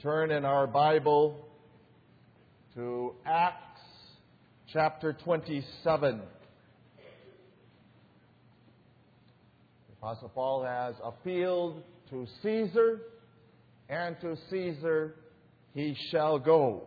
turn in our Bible to Acts chapter 27. The Apostle Paul has appealed to Caesar, and to Caesar he shall go.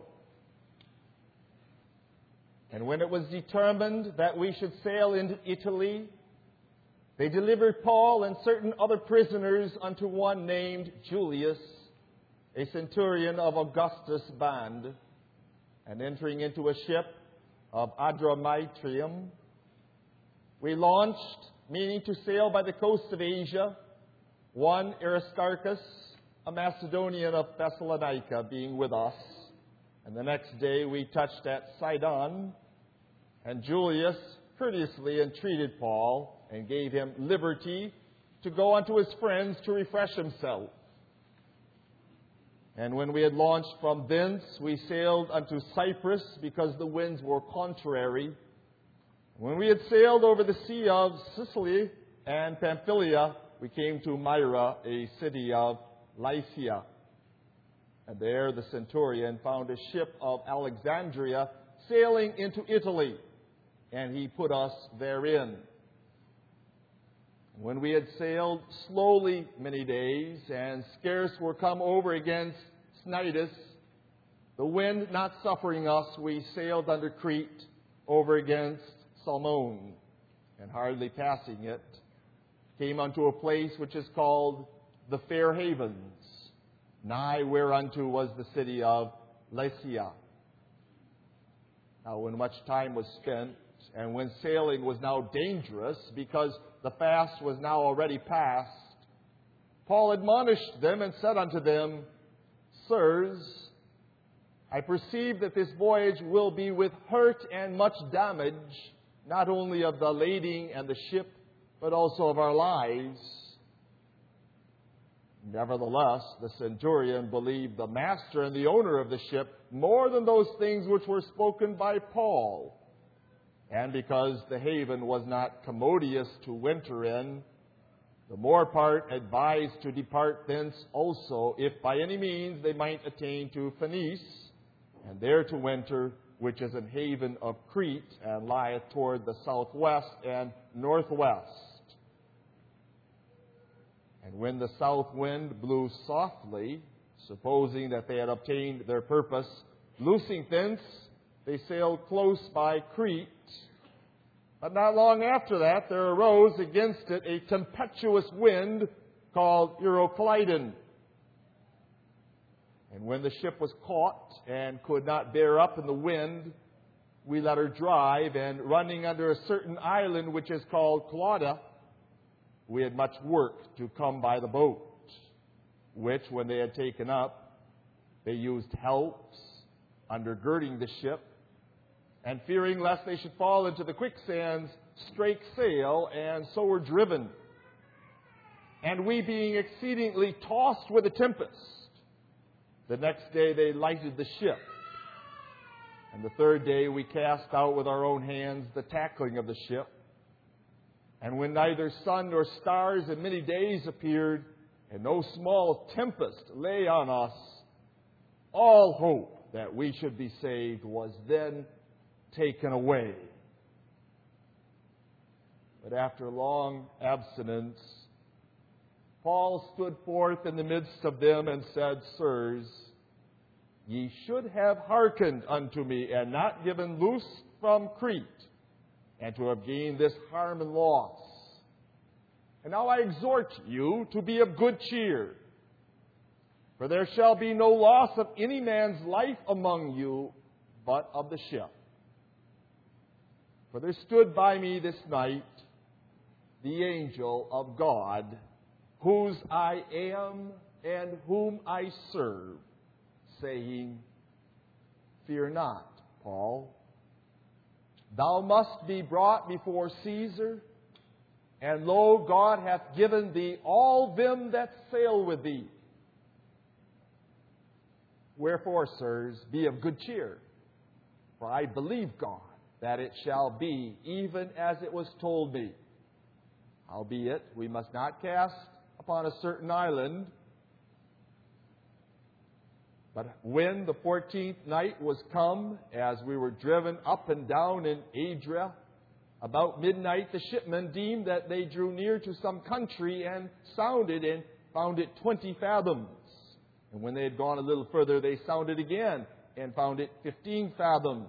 And when it was determined that we should sail into Italy, they delivered Paul and certain other prisoners unto one named Julius, a centurion of Augustus' band. And entering into a ship of Adramyttium, we launched, meaning to sail by the coast of Asia, one Aristarchus, a Macedonian of Thessalonica, being with us. And the next day we touched at Sidon, and Julius courteously entreated Paul and gave him liberty to go unto his friends to refresh himself. And when we had launched from thence, we sailed unto Cyprus, because the winds were contrary. When we had sailed over the sea of Sicily and Pamphylia, we came to Myra, a city of Lycia. And there the centurion found a ship of Alexandria sailing into Italy, and he put us therein. When we had sailed slowly many days, and scarce were come over against Cnidus, the wind not suffering us, we sailed under Crete over against Salmone, and hardly passing it, came unto a place which is called the Fair Havens, nigh whereunto was the city of Lycia. Now when much time was spent, and when sailing was now dangerous, because the fast was now already past, Paul admonished them and said unto them, Sirs, I perceive that this voyage will be with hurt and much damage, not only of the lading and the ship, but also of our lives. Nevertheless, the centurion believed the master and the owner of the ship more than those things which were spoken by Paul. And because the haven was not commodious to winter in, the more part advised to depart thence also, if by any means they might attain to Phoenice, and there to winter, which is an haven of Crete, and lieth toward the southwest and northwest. And when the south wind blew softly, supposing that they had obtained their purpose, loosing thence, they sailed close by Crete. But not long after that, there arose against it a tempestuous wind called Euroclydon. And when the ship was caught and could not bear up in the wind, we let her drive, and running under a certain island which is called Clauda, we had much work to come by the boat, which, when they had taken up, they used helps, undergirding the ship, and fearing lest they should fall into the quicksands, strake sail, and so were driven. And we, being exceedingly tossed with a tempest, the next day they lighted the ship. And the third day we cast out with our own hands the tackling of the ship. And when neither sun nor stars in many days appeared, and no small tempest lay on us, all hope that we should be saved was then taken away. But after long abstinence, Paul stood forth in the midst of them and said, Sirs, ye should have hearkened unto me, and not given loose from Crete, and to have gained this harm and loss. And now I exhort you to be of good cheer, for there shall be no loss of any man's life among you, but of the ship. For there stood by me this night the angel of God, whose I am and whom I serve, saying, Fear not, Paul. Thou must be brought before Caesar, and lo, God hath given thee all them that sail with thee. Wherefore, sirs, be of good cheer, for I believe God, that it shall be even as it was told me. Howbeit, we must not cast upon a certain island, But when the 14th night was come, as we were driven up and down in Adria, about midnight the shipmen deemed that they drew near to some country, and sounded, and found it 20 fathoms. And when they had gone a little further, they sounded again, and found it 15 fathoms.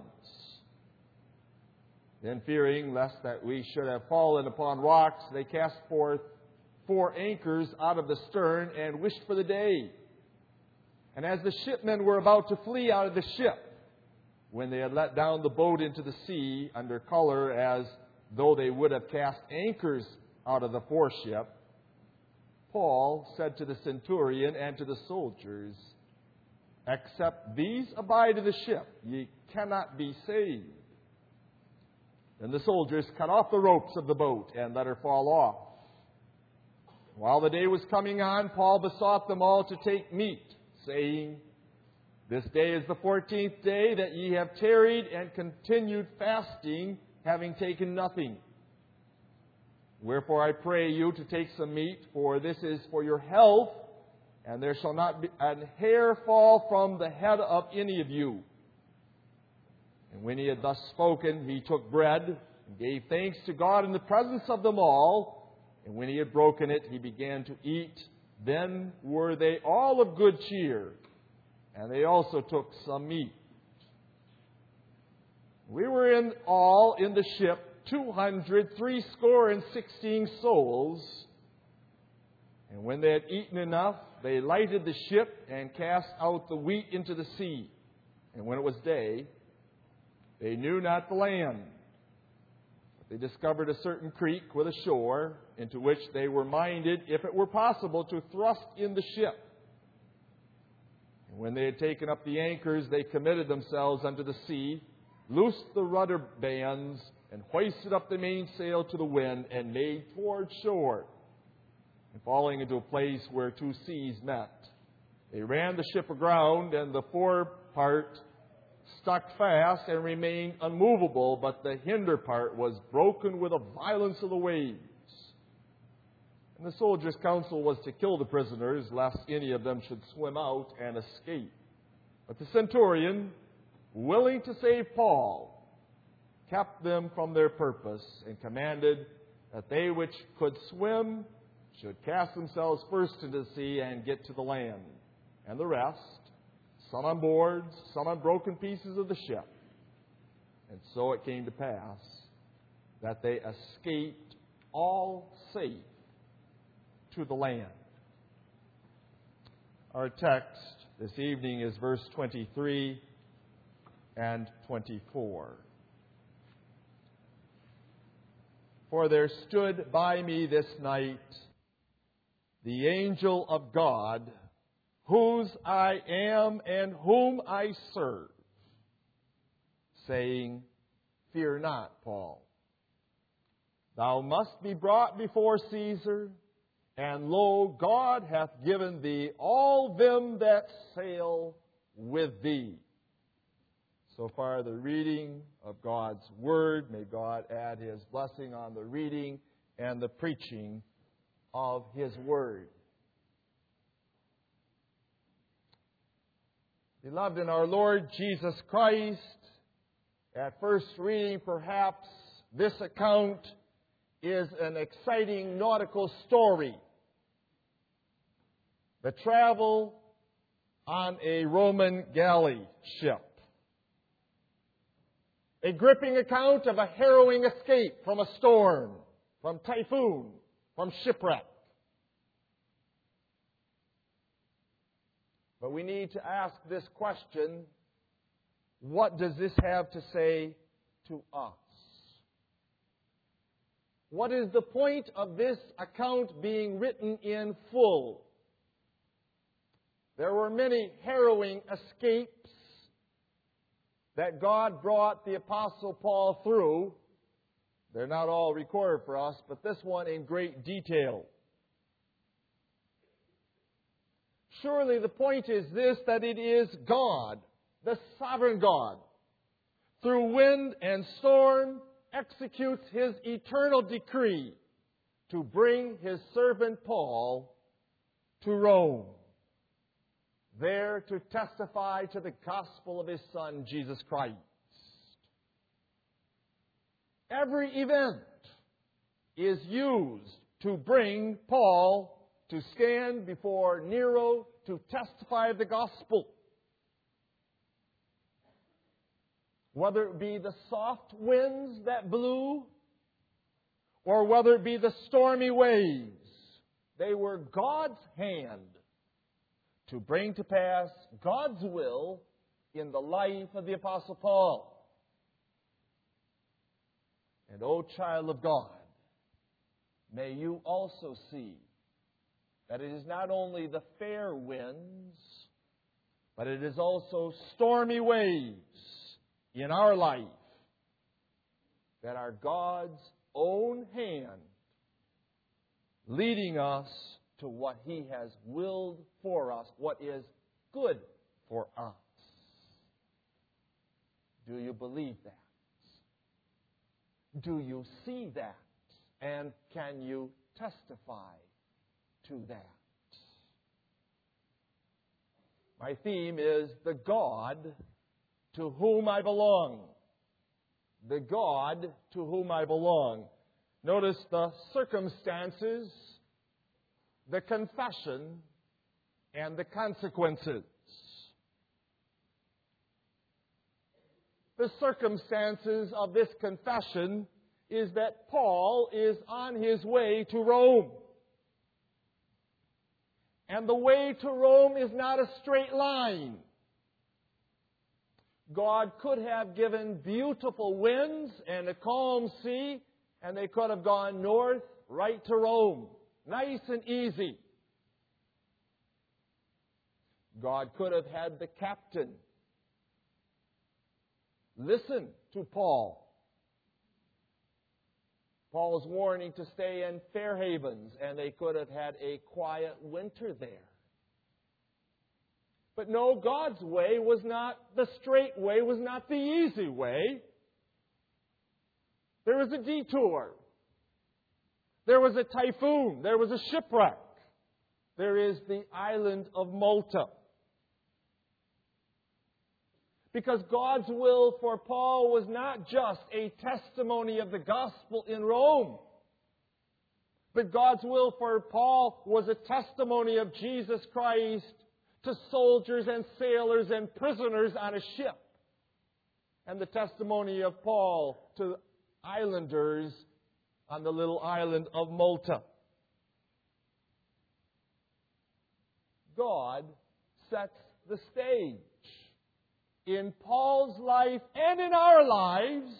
Then, fearing lest that we should have fallen upon rocks, they cast forth 4 anchors out of the stern, and wished for the day. And as the shipmen were about to flee out of the ship, when they had let down the boat into the sea, under color as though they would have cast anchors out of the foreship, Paul said to the centurion and to the soldiers, "Except these abide in the ship, ye cannot be saved." Then the soldiers cut off the ropes of the boat and let her fall off. While the day was coming on, Paul besought them all to take meat, saying, "This day is the 14th day that ye have tarried and continued fasting, having taken nothing. Wherefore I pray you to take some meat, for this is for your health, and there shall not be an hair fall from the head of any of you." And when he had thus spoken, he took bread and gave thanks to God in the presence of them all. And when he had broken it, he began to eat. Then were they all of good cheer, and they also took some meat. We were in all in the ship 216 souls. And when they had eaten enough, they lighted the ship and cast out the wheat into the sea. And when it was day, they knew not the land. But they discovered a certain creek with a shore, into which they were minded, if it were possible, to thrust in the ship. And when they had taken up the anchors, they committed themselves unto the sea, loosed the rudder bands, and hoisted up the mainsail to the wind, and made toward shore. And falling into a place where 2 seas met, they ran the ship aground, and the forepart stuck fast and remained unmovable, but the hinder part was broken with the violence of the waves. And the soldiers' counsel was to kill the prisoners, lest any of them should swim out and escape. But the centurion, willing to save Paul, kept them from their purpose, and commanded that they which could swim should cast themselves first into the sea and get to the land, and the rest, some on boards, some on broken pieces of the ship. And so it came to pass that they escaped all safe to the land. Our text this evening is verse 23 and 24. "For there stood by me this night the angel of God, whose I am and whom I serve, saying, Fear not, Paul. Thou must be brought before Caesar, and lo, God hath given thee all them that sail with thee." So far, the reading of God's Word. May God add His blessing on the reading and the preaching of His Word. Beloved in our Lord Jesus Christ, at first reading, perhaps this account is an exciting nautical story. The travel on a Roman galley ship. A gripping account of a harrowing escape from a storm, from typhoon, from shipwreck. But we need to ask this question: what does this have to say to us? What is the point of this account being written in full? There were many harrowing escapes that God brought the Apostle Paul through. They're not all recorded for us, but this one in great detail. Surely the point is this, that it is God, the sovereign God, through wind and storm, executes His eternal decree to bring His servant Paul to Rome. there to testify to the gospel of His Son, Jesus Christ. Every event is used to bring Paul to stand before Nero to testify of the gospel. Whether it be the soft winds that blew, or whether it be the stormy waves, they were God's hand to bring to pass God's will in the life of the Apostle Paul. And, O child of God, may you also see that it is not only the fair winds, but it is also stormy waves in our life that are God's own hand leading us to what He has willed for us, what is good for us. Do you believe that? Do you see that? And can you testify to that? My theme is the God to whom I belong. The God to whom I belong. Notice the circumstances, the confession, and the consequences. The circumstances of this confession is that Paul is on his way to Rome. And the way to Rome is not a straight line. God could have given beautiful winds and a calm sea, and they could have gone north right to Rome. Nice and easy. God could have had the captain listen to Paul. Paul's warning to stay in Fair Havens, and they could have had a quiet winter there. But no, God's way was not the straight way, was not the easy way. There was a detour. There was a typhoon. There was a shipwreck. There is the island of Malta. Because God's will for Paul was not just a testimony of the gospel in Rome, but God's will for Paul was a testimony of Jesus Christ to soldiers and sailors and prisoners on a ship. And the testimony of Paul to islanders on the little island of Malta. God sets the stage in Paul's life and in our lives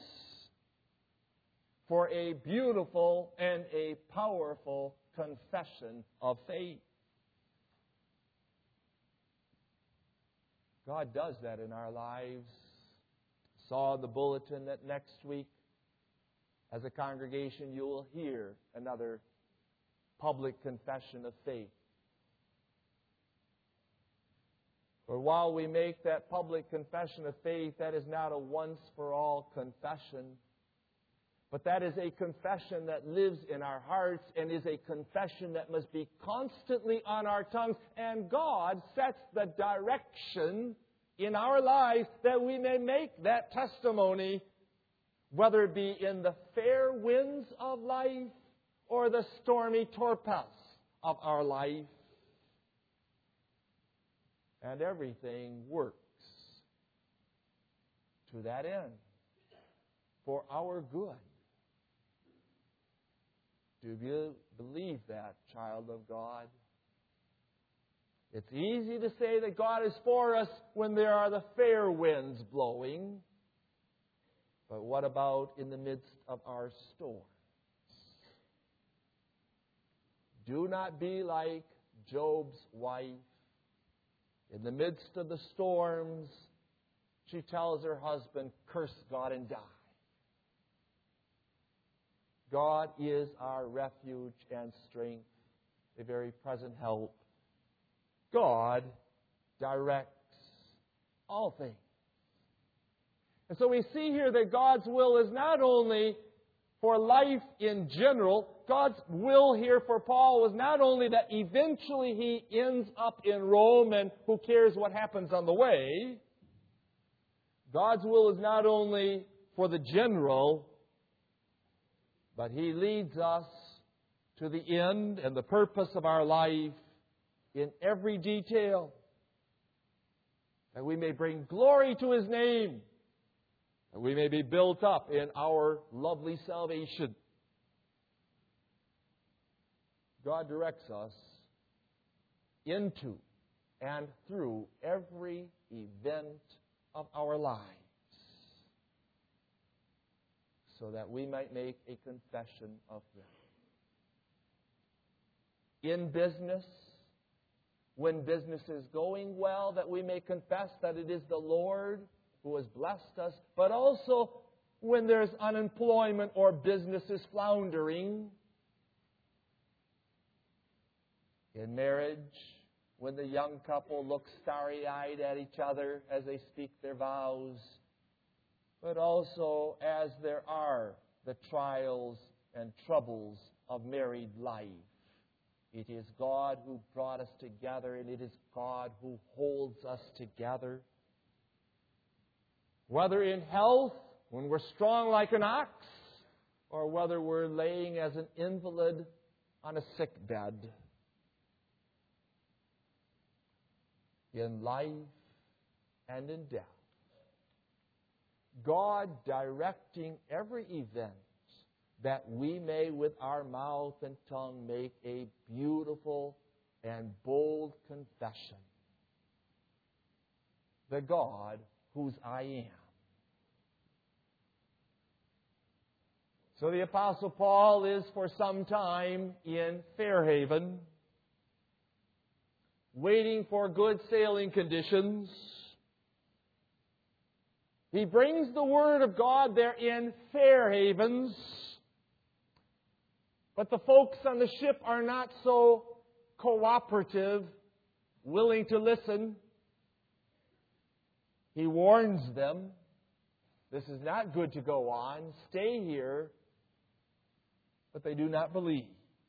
for a beautiful and a powerful confession of faith. God does that in our lives. Saw in the bulletin that next week, as a congregation, you will hear another public confession of faith. For while we make that public confession of faith, that is not a once-for-all confession, but that is a confession that lives in our hearts and is a confession that must be constantly on our tongues. And God sets the direction in our lives that we may make that testimony, whether it be in the fair winds of life or the stormy tempests of our life. And everything works to that end, for our good. Do you believe that, child of God? It's easy to say that God is for us when there are the fair winds blowing. But what about in the midst of our storms? Do not be like Job's wife. In the midst of the storms, she tells her husband, curse God and die. God is our refuge and strength, a very present help. God directs all things. And so we see here that God's will is not only for life in general, God's will here for Paul was not only that eventually he ends up in Rome and who cares what happens on the way. God's will is not only for the general, but He leads us to the end and the purpose of our life in every detail, that we may bring glory to His name, that we may be built up in our lovely salvation. God directs us into and through every event of our lives, so that we might make a confession of them. In business, when business is going well, that we may confess that it is the Lord who has blessed us, but also when there's unemployment or business is floundering. In marriage, when the young couple look starry-eyed at each other as they speak their vows, but also as there are the trials and troubles of married life. It is God who brought us together, and it is God who holds us together. Whether in health, when we're strong like an ox, or whether we're laying as an invalid on a sick bed. In life and in death, God directing every event, that we may with our mouth and tongue make a beautiful and bold confession. The God whose I am. So the Apostle Paul is for some time in Fairhaven, waiting for good sailing conditions. He brings the Word of God there in Fair Havens, but the folks on the ship are not so cooperative, willing to listen. He warns them, this is not good to go on, stay here, but they do not believe.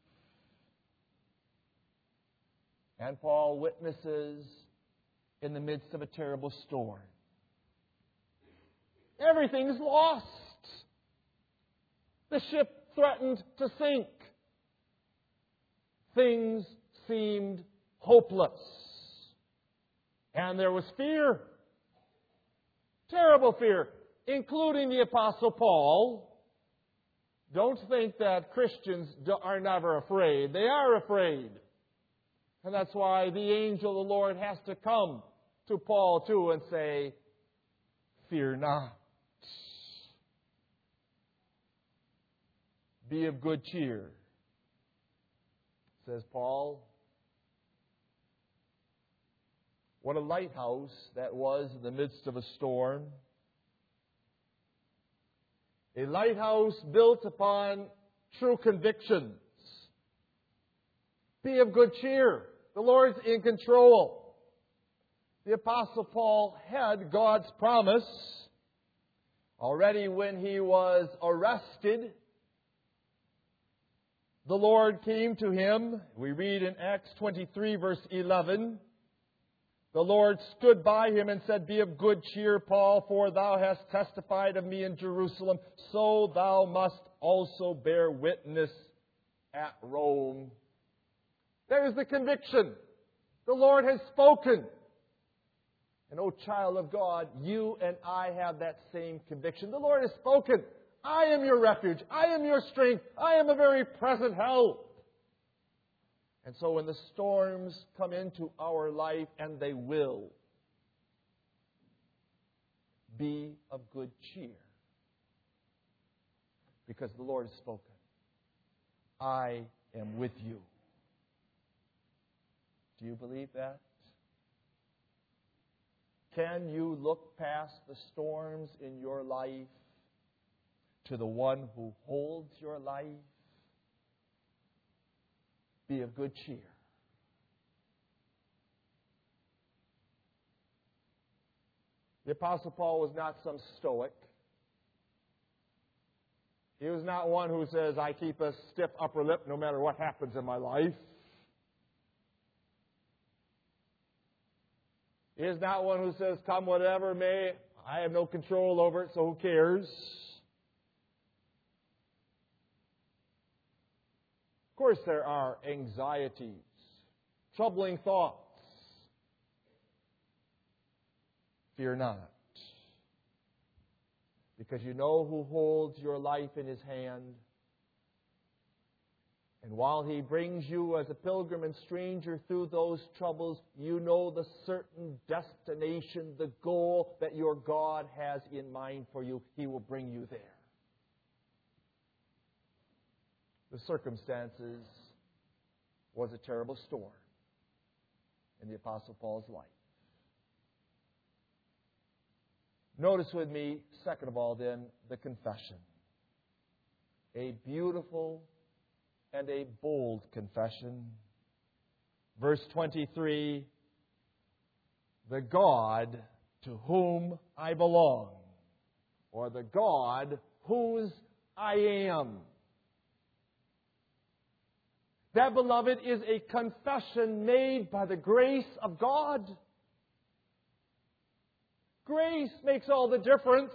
And Paul witnesses in the midst of a terrible storm. Everything's lost. The ship threatened to sink. Things seemed hopeless. And there was fear. Terrible fear, including the Apostle Paul. Don't think that Christians are never afraid. They are afraid. And that's why the angel of the Lord has to come to Paul too and say, fear not. Be of good cheer, says Paul. What a lighthouse that was in the midst of a storm. A lighthouse built upon true convictions. Be of good cheer. The Lord's in control. The Apostle Paul had God's promise already when he was arrested. The Lord came to him. We read in Acts 23, verse 11. The Lord stood by him and said, Be of good cheer, Paul, for thou hast testified of me in Jerusalem, so thou must also bear witness at Rome. There's the conviction. The Lord has spoken. And, oh, child of God, you and I have that same conviction. The Lord has spoken. I am your refuge. I am your strength. I am a very present help. And so when the storms come into our life, and they will, be of good cheer. Because the Lord has spoken. I am with you. Do you believe that? Can you look past the storms in your life to the one who holds your life? Be of good cheer. The Apostle Paul was not some stoic. He was not one who says, I keep a stiff upper lip no matter what happens in my life. He is not one who says, come whatever may, I have no control over it, so who cares? Of course there are anxieties, troubling thoughts. Fear not. Because you know who holds your life in His hand. And while He brings you as a pilgrim and stranger through those troubles, you know the certain destination, the goal that your God has in mind for you. He will bring you there. The circumstances was a terrible storm in the Apostle Paul's life. Notice with me, second of all then, the confession. A beautiful and a bold confession. Verse 23, the God to whom I belong, or the God whose I am. That, beloved, is a confession made by the grace of God. Grace makes all the difference.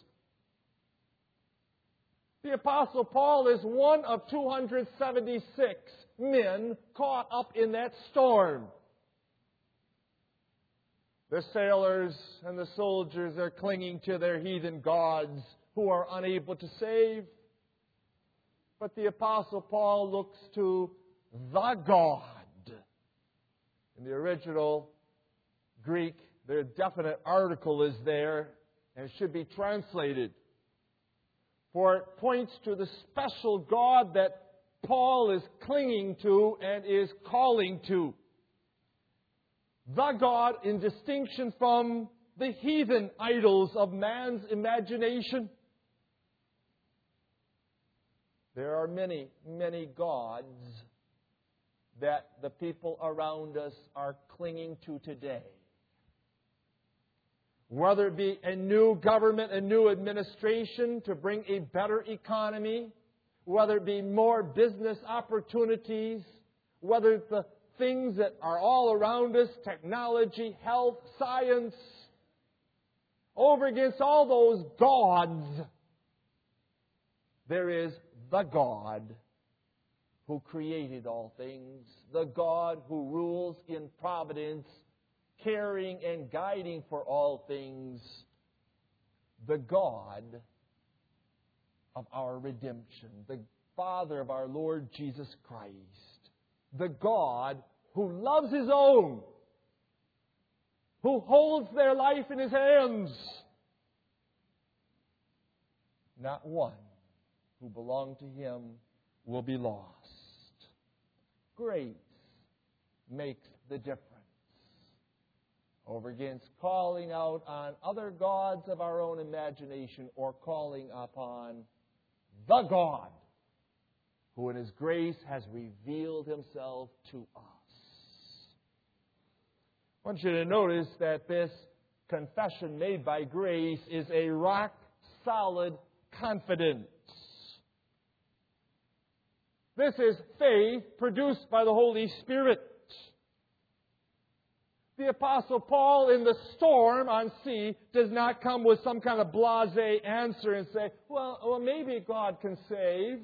The Apostle Paul is one of 276 men caught up in that storm. The sailors and the soldiers are clinging to their heathen gods who are unable to save. But the Apostle Paul looks to the God. In the original Greek, the definite article is there and should be translated. For it points to the special God that Paul is clinging to and is calling to. The God in distinction from the heathen idols of man's imagination. There are many, many gods that the people around us are clinging to today. Whether it be a new government, a new administration to bring a better economy, whether it be more business opportunities, whether it's the things that are all around us, technology, health, science, over against all those gods, there is the God who created all things, the God who rules in providence, caring and guiding for all things, the God of our redemption, the Father of our Lord Jesus Christ, the God who loves His own, who holds their life in His hands. Not one who belong to Him will be lost. Grace makes the difference over against calling out on other gods of our own imagination or calling upon the God who in His grace has revealed Himself to us. I want you to notice that this confession made by grace is a rock-solid confidence. This is faith produced by the Holy Spirit. The Apostle Paul in the storm on sea does not come with some kind of blasé answer and say, well, maybe God can save.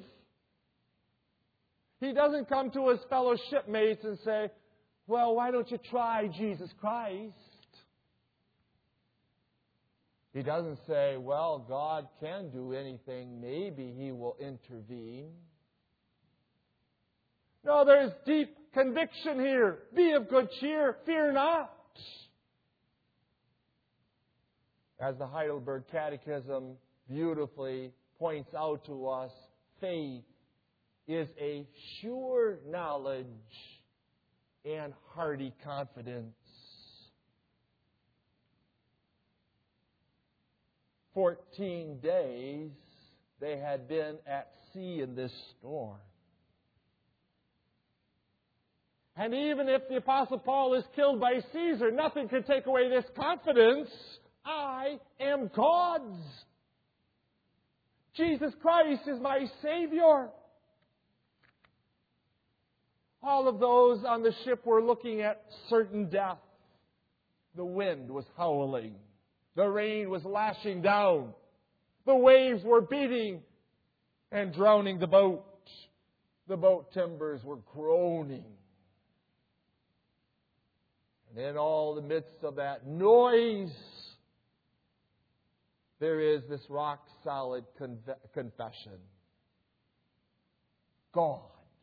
He doesn't come to his fellow shipmates and say, well, why don't you try Jesus Christ? He doesn't say, well, God can do anything. Maybe He will intervene. No, there's deep conviction here. Be of good cheer. Fear not. As the Heidelberg Catechism beautifully points out to us, faith is a sure knowledge and hearty confidence. 14 days they had been at sea in this storm. And even if the Apostle Paul is killed by Caesar, nothing can take away this confidence. I am God's. Jesus Christ is my Savior. All of those on the ship were looking at certain death. The wind was howling. The rain was lashing down. The waves were beating and drowning the boat. The boat timbers were groaning. And in all the midst of that noise, there is this rock-solid confession. God,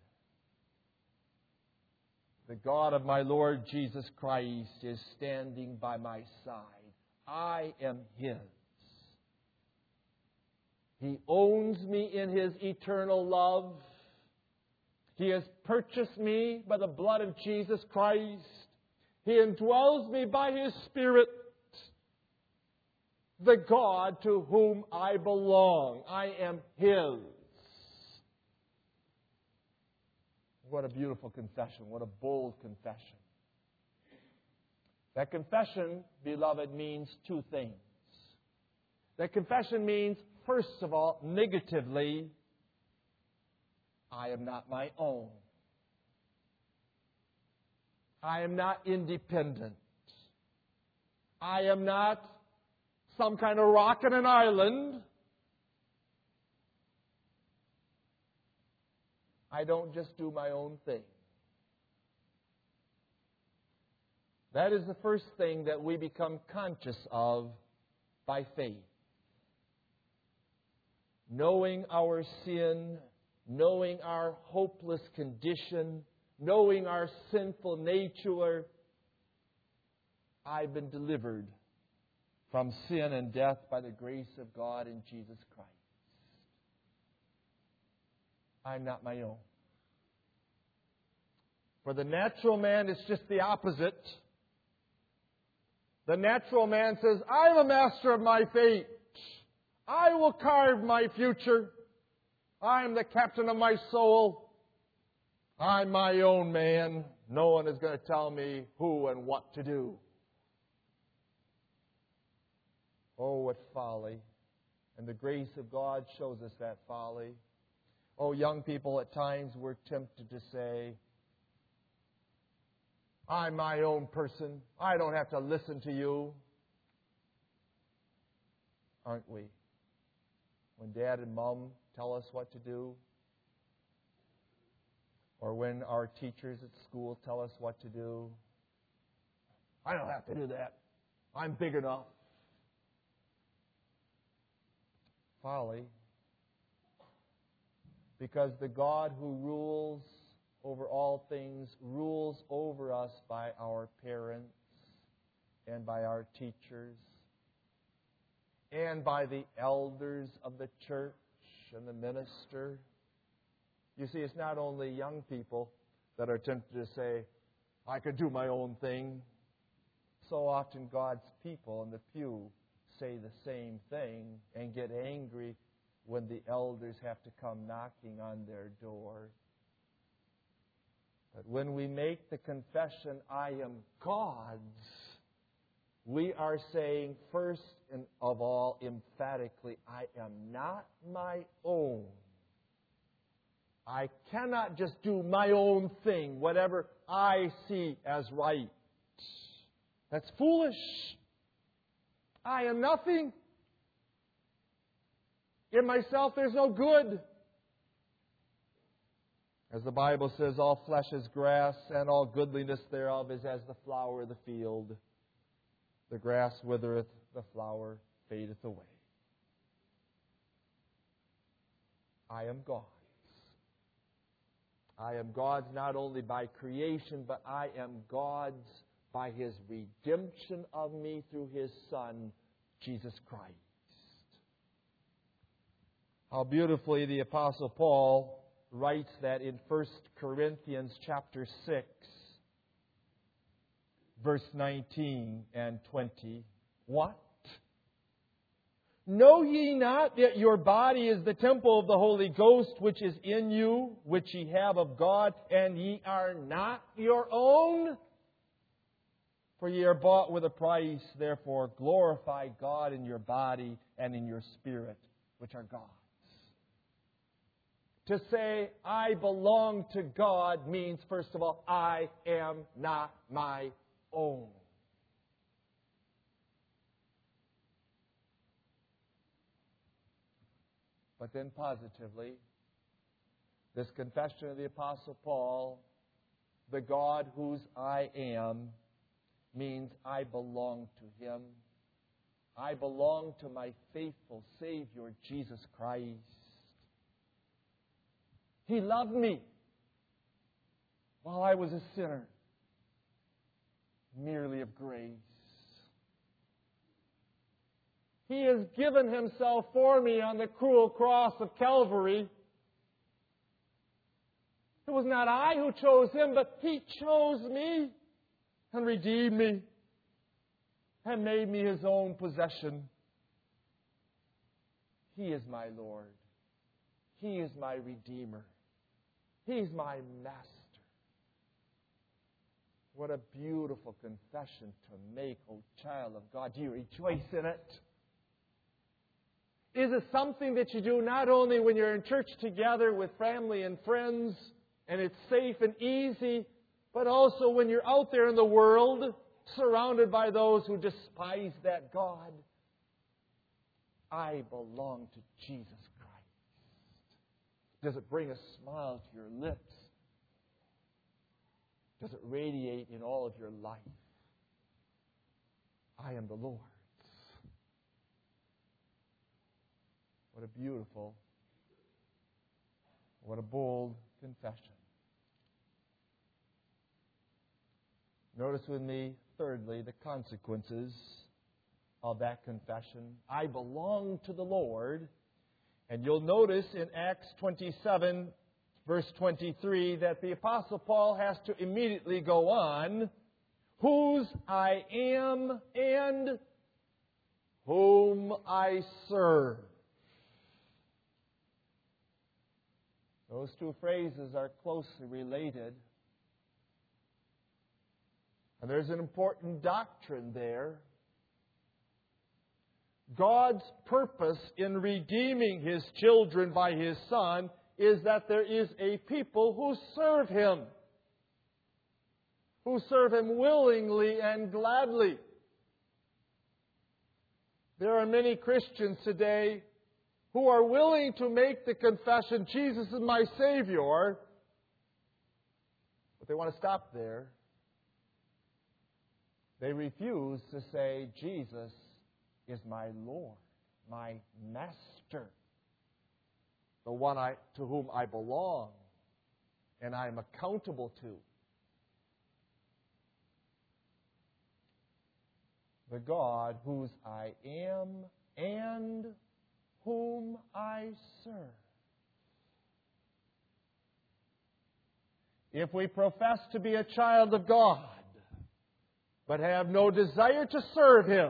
the God of my Lord Jesus Christ, is standing by my side. I am His. He owns me in His eternal love. He has purchased me by the blood of Jesus Christ. He indwells me by His Spirit. The God to whom I belong. I am His. What a beautiful confession. What a bold confession. That confession, beloved, means two things. That confession means, first of all, negatively, I am not my own. I am not independent. I am not some kind of rock on an island. I don't just do my own thing. That is the first thing that we become conscious of by faith. Knowing our sin, knowing our hopeless condition, knowing our sinful nature, I've been delivered from sin and death by the grace of God in Jesus Christ. I'm not my own. For the natural man, it's just the opposite. The natural man says, I'm a master of my fate. I will carve my future. I'm the captain of my soul. I'm my own man. No one is going to tell me who and what to do. Oh, what folly. And the grace of God shows us that folly. Oh, young people, at times we're tempted to say, I'm my own person. I don't have to listen to you. Aren't we? When Dad and Mom tell us what to do, or when our teachers at school tell us what to do, I don't have to do that. I'm big enough. Folly. Because the God who rules over all things rules over us by our parents and by our teachers and by the elders of the church and the minister. You see, it's not only young people that are tempted to say, I could do my own thing. So often God's people in the pew say the same thing and get angry when the elders have to come knocking on their door. But when we make the confession, I am God's, we are saying first and of all, emphatically, I am not my own. I cannot just do my own thing, whatever I see as right. That's foolish. I am nothing. In myself, there's no good. As the Bible says, all flesh is grass, and all goodliness thereof is as the flower of the field. The grass withereth, the flower fadeth away. I am God's. I am God's not only by creation, but I am God's by His redemption of me through His Son, Jesus Christ. How beautifully the Apostle Paul writes that in 1 Corinthians chapter 6, verse 19 and 20. What? Know ye not that your body is the temple of the Holy Ghost, which is in you, which ye have of God, and ye are not your own? For ye are bought with a price, therefore glorify God in your body and in your spirit, which are God's. To say, I belong to God means, first of all, I am not my own. But then positively, this confession of the Apostle Paul, the God whose I am, means I belong to Him. I belong to my faithful Savior, Jesus Christ. He loved me while I was a sinner, merely of grace. He has given Himself for me on the cruel cross of Calvary. It was not I who chose Him, but He chose me and redeemed me and made me His own possession. He is my Lord. He is my Redeemer. He's my Master. What a beautiful confession to make, O child of God. Do you rejoice in it? Is it something that you do not only when you're in church together with family and friends, and it's safe and easy, but also when you're out there in the world, surrounded by those who despise that God? I belong to Jesus Christ. Does it bring a smile to your lips? Does it radiate in all of your life? I am the Lord's. What a beautiful, what a bold confession. Notice with me, thirdly, the consequences of that confession. I belong to the Lord. And you'll notice in Acts 27, verse 23, that the Apostle Paul has to immediately go on, whose I am and whom I serve. Those two phrases are closely related. And there's an important doctrine there. God's purpose in redeeming His children by His Son is that there is a people who serve Him. Who serve Him willingly and gladly. There are many Christians today who are willing to make the confession, Jesus is my Savior, but they want to stop there. They refuse to say, Jesus is my Lord, my Master, the one to whom I belong and I am accountable to. The God whose I am and whom I serve. If we profess to be a child of God, but have no desire to serve Him,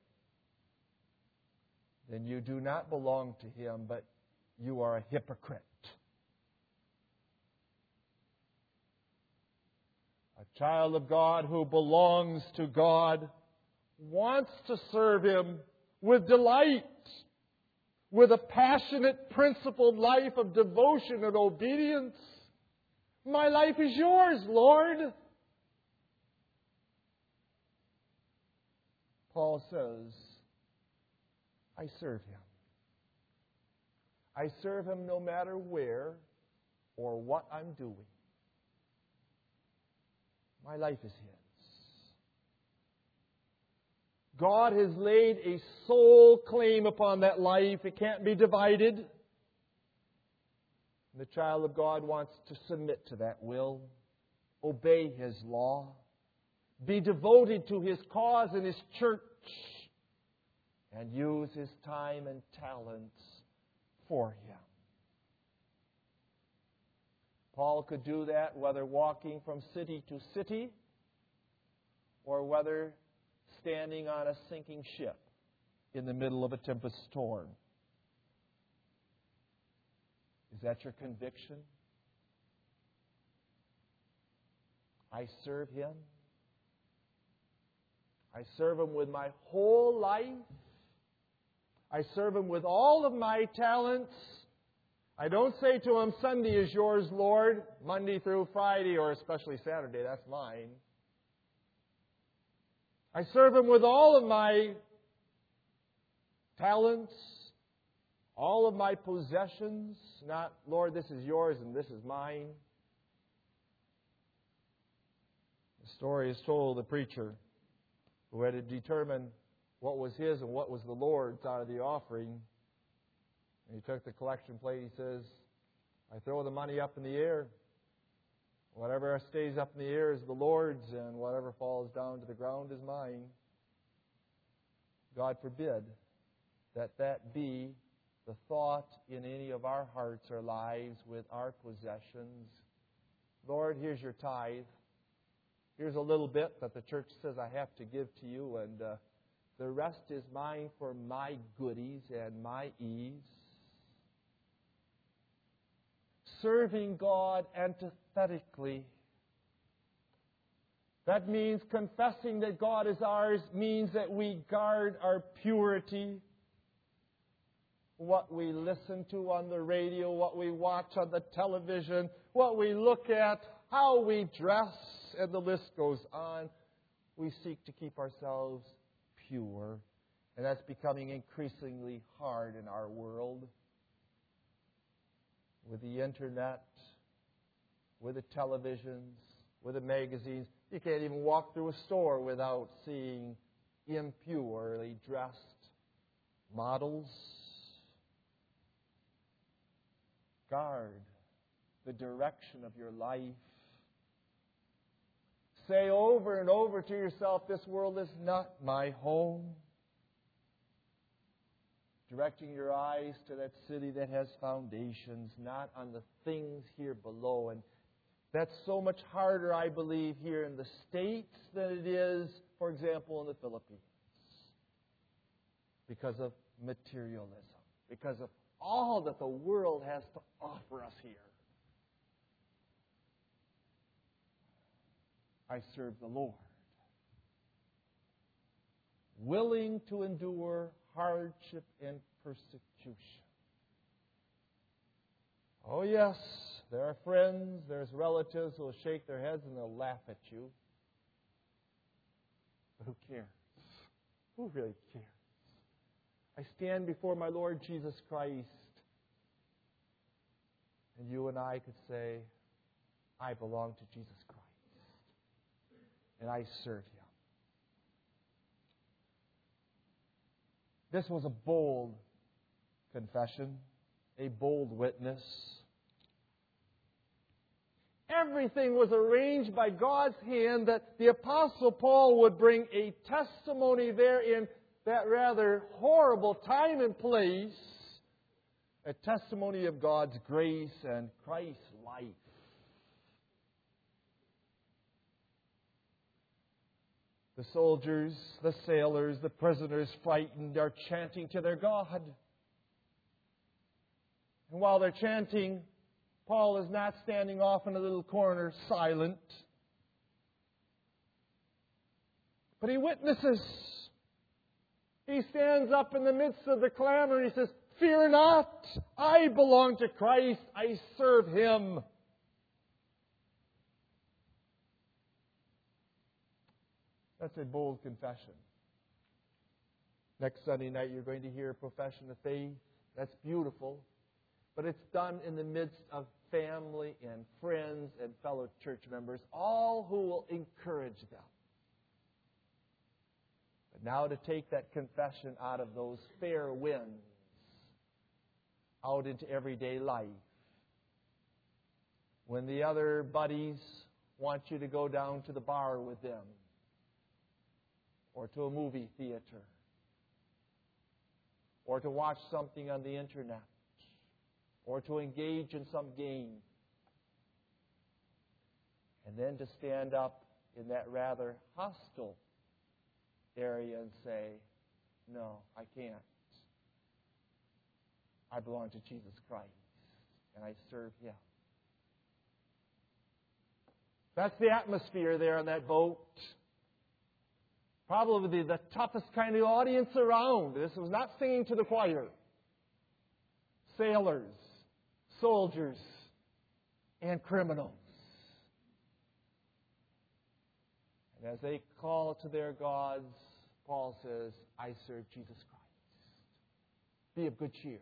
then you do not belong to Him, but you are a hypocrite. A child of God who belongs to God wants to serve Him with delight, with a passionate, principled life of devotion and obedience. My life is yours, Lord. Paul says, I serve Him. I serve Him no matter where or what I'm doing. My life is His. God has laid a sole claim upon that life. It can't be divided. And the child of God wants to submit to that will, obey His law, be devoted to His cause and His church, and use his time and talents for Him. Paul could do that whether walking from city to city or whether standing on a sinking ship in the middle of a tempest storm. Is that your conviction? I serve Him. I serve Him with my whole life. I serve Him with all of my talents. I don't say to Him, Sunday is yours, Lord, Monday through Friday, or especially Saturday, that's mine. I serve Him with all of my talents, all of my possessions, not, Lord, this is yours and this is mine. The story is told of the preacher who had to determine what was his and what was the Lord's out of the offering. And he took the collection plate. He says, I throw the money up in the air. Whatever stays up in the air is the Lord's, and whatever falls down to the ground is mine. God forbid that be the thought in any of our hearts or lives with our possessions. Lord, here's your tithe. Here's a little bit that the church says I have to give to you, and the rest is mine for my goodies and my ease. Serving God antithetically. That means confessing that God is ours, means that we guard our purity. What we listen to on the radio, what we watch on the television, what we look at, how we dress, and the list goes on. We seek to keep ourselves pure. And that's becoming increasingly hard in our world. With the internet, with the televisions, with the magazines. You can't even walk through a store without seeing impurely dressed models. Guard the direction of your life. Say over and over to yourself, this world is not my home. Directing your eyes to that city that has foundations, not on the things here below. And that's so much harder, I believe, here in the States than it is, for example, in the Philippines. Because of materialism. Because of all that the world has to offer us here. I serve the Lord. Willing to endure hardship and persecution. Oh yes, there are friends, there's relatives who will shake their heads and they'll laugh at you. But who cares? Who really cares? I stand before my Lord Jesus Christ, and you and I could say, I belong to Jesus Christ, and I serve Him. This was a bold confession, a bold witness. Everything was arranged by God's hand that the Apostle Paul would bring a testimony there in that rather horrible time and place, a testimony of God's grace and Christ's life. The soldiers, the sailors, the prisoners, frightened, are chanting to their God. And while they're chanting, Paul is not standing off in a little corner, silent. But he witnesses. He stands up in the midst of the clamor and he says, fear not, I belong to Christ, I serve Him. That's a bold confession. Next Sunday night you're going to hear a profession of faith. That's beautiful. But it's done in the midst of family and friends and fellow church members, all who will encourage them. But now to take that confession out of those fair winds, out into everyday life. When the other buddies want you to go down to the bar with them, or to a movie theater, or to watch something on the internet, or to engage in some game, and then to stand up in that rather hostile area and say, no, I can't. I belong to Jesus Christ, and I serve Him. That's the atmosphere there on that boat. Probably the toughest kind of audience around. This was not singing to the choir. Sailors, soldiers and criminals. And as they call to their gods, Paul says, I serve Jesus Christ. Be of good cheer.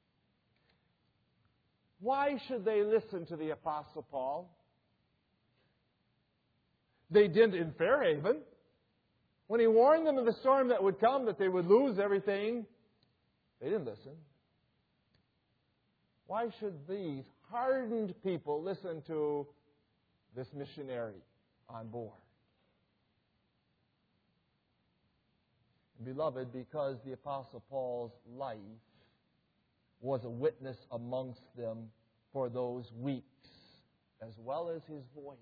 Why should they listen to the Apostle Paul? They didn't in Fairhaven. When he warned them of the storm that would come, that they would lose everything, they didn't listen. Why should these hardened people listen to this missionary on board? And beloved, because the Apostle Paul's life was a witness amongst them for those weeks, as well as his voice.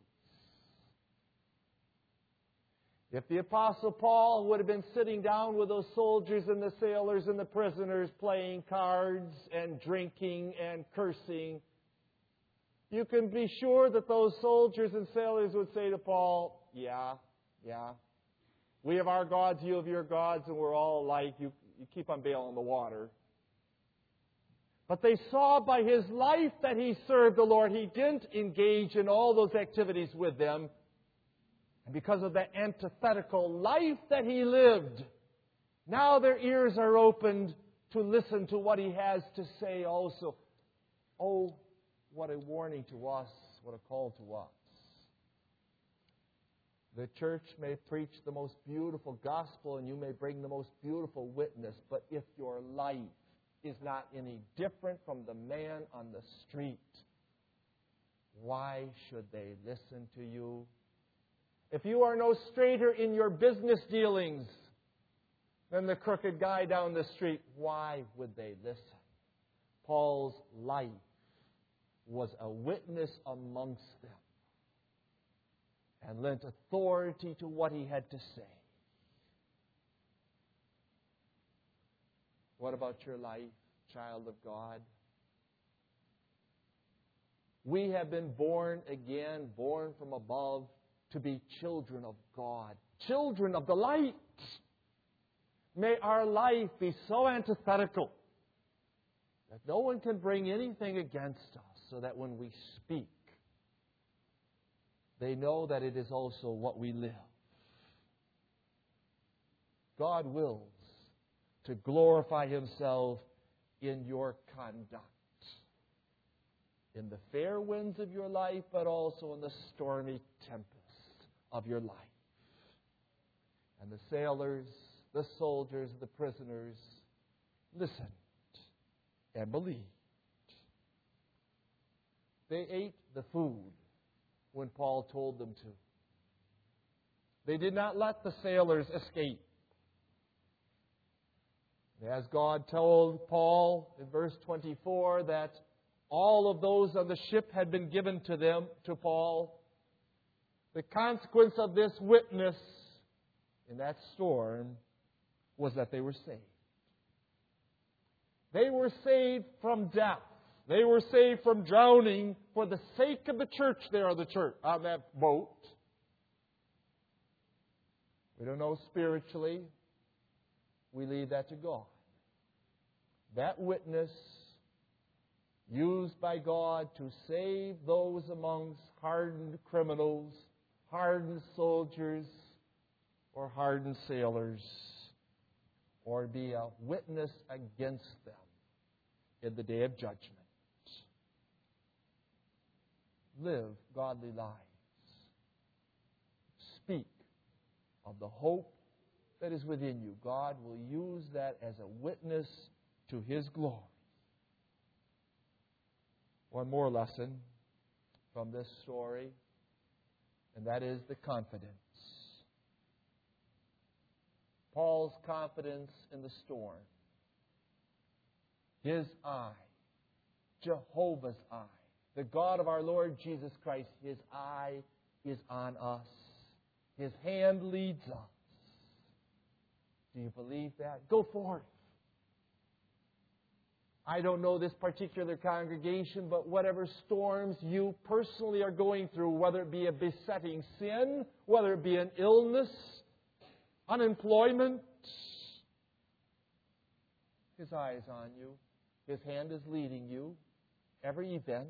If the Apostle Paul would have been sitting down with those soldiers and the sailors and the prisoners playing cards and drinking and cursing, you can be sure that those soldiers and sailors would say to Paul, yeah, we have our gods, you have your gods, and we're all alike. You keep on bailing the water. But they saw by his life that he served the Lord. He didn't engage in all those activities with them. And because of that antithetical life that he lived, now their ears are opened to listen to what he has to say also. Oh, what a warning to us, what a call to us. The church may preach the most beautiful gospel and you may bring the most beautiful witness, but if your life is not any different from the man on the street, why should they listen to you? If you are no straighter in your business dealings than the crooked guy down the street, why would they listen? Paul's life was a witness amongst them and lent authority to what he had to say. What about your life, child of God? We have been born again, born from above, to be children of God, children of the light. May our life be so antithetical that no one can bring anything against us, so that when we speak, they know that it is also what we live. God wills to glorify Himself in your conduct, in the fair winds of your life, but also in the stormy tempests of your life. And the sailors, the soldiers, the prisoners listened and believed. They ate the food when Paul told them to. They did not let the sailors escape. As God told Paul in verse 24 that all of those on the ship had been given to them, to Paul, the consequence of this witness in that storm was that they were saved. They were saved from death. They were saved from drowning for the sake of the church there on the church, on that boat. We don't know spiritually. We leave that to God. That witness used by God to save those amongst hardened criminals, hardened soldiers, or hardened sailors, or be a witness against them in the day of judgment. Live godly lives. Speak of the hope that is within you. God will use that as a witness to His glory. One more lesson from this story, and that is the confidence. Paul's confidence in the storm. His eye, Jehovah's eye, the God of our Lord Jesus Christ, His eye is on us. His hand leads us. Do you believe that? Go forth. I don't know this particular congregation, but whatever storms you personally are going through, whether it be a besetting sin, whether it be an illness, unemployment, His eye is on you. His hand is leading you. every event.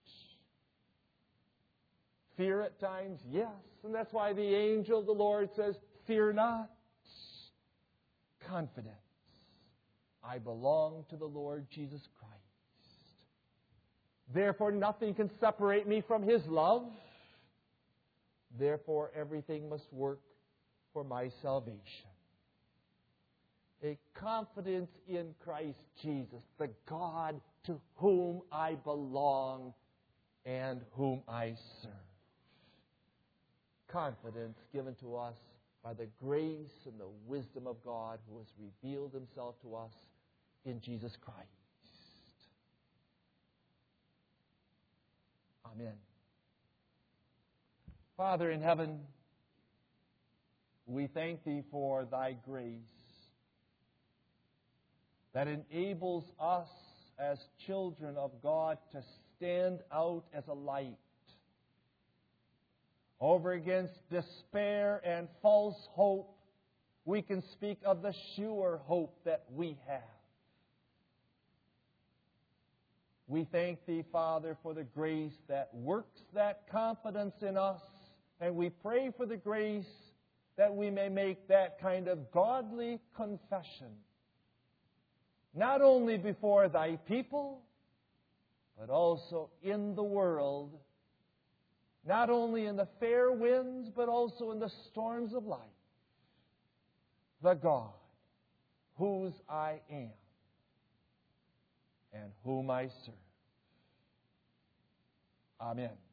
Fear at times, yes. And that's why the angel of the Lord says, fear not. Confidence. I belong to the Lord Jesus Christ. Therefore, nothing can separate me from His love. Therefore, everything must work for my salvation. A confidence in Christ Jesus, the God to whom I belong and whom I serve. Confidence given to us by the grace and the wisdom of God who has revealed Himself to us in Jesus Christ. Amen. Father in heaven, we thank Thee for Thy grace that enables us as children of God to stand out as a light over against despair and false hope. We can speak of the sure hope that we have. We thank Thee, Father, for the grace that works that confidence in us, and we pray for the grace that we may make that kind of godly confession, not only before Thy people, but also in the world, not only in the fair winds, but also in the storms of life. The God whose I am and whom I serve. Amen.